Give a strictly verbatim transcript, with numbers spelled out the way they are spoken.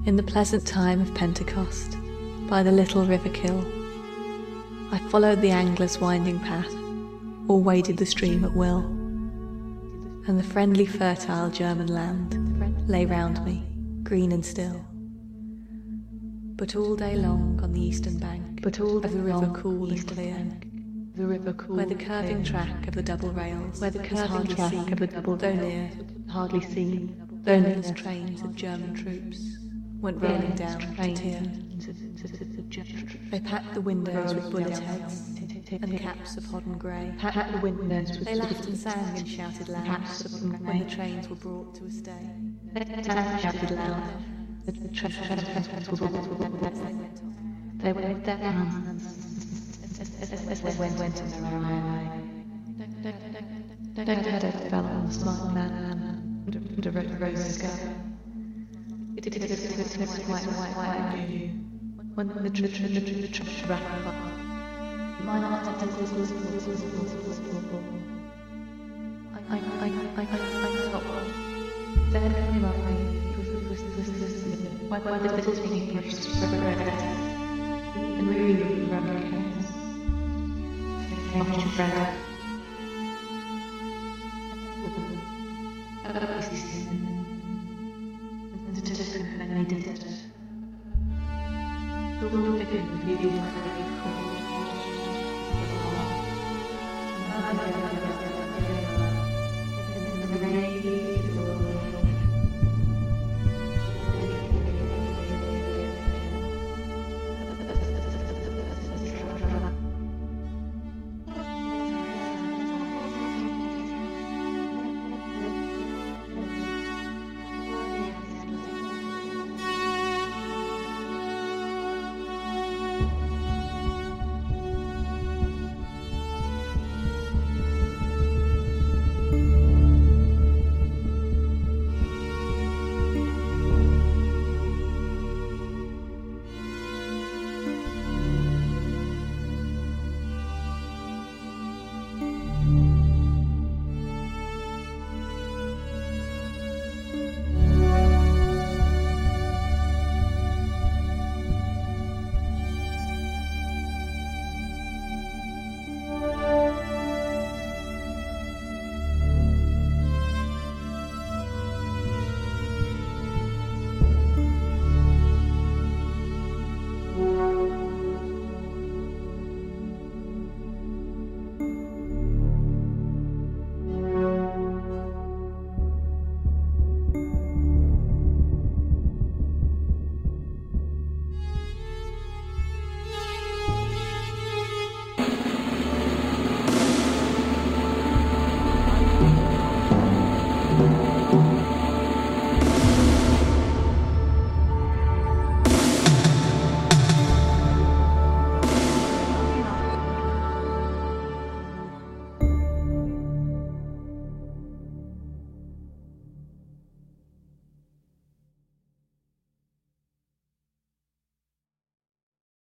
In the pleasant time of Pentecost, by the little river Kill, I followed the angler's winding path, or waded the stream at will, and the friendly fertile German land lay round me, green and still. But all day long on the eastern bank But all of the river cool and clear, the river cool, where the curving track of the double rails where the was curving hardly track seen, of the double though rails near, hardly seen, though endless near, trains of German troops went rolling down to Tyr. They packed the windows with bullet heads and caps of hodden grey. Packed the windows with They laughed and sang and shouted loud caps of hodden when the grey. trains were brought to a stay. Shouted loud. The trains were brought. They waved their hands as they went on their own way. Their head fell on the smart man and a red rose sky. It was quite white view when the train rattled up. My heart was I, I, I, I, I felt then came up me. It was this, this, this, why, why the little thing pushed regret and really running hands. Much of bread. And the different I needed it. The little bit of you were really cool.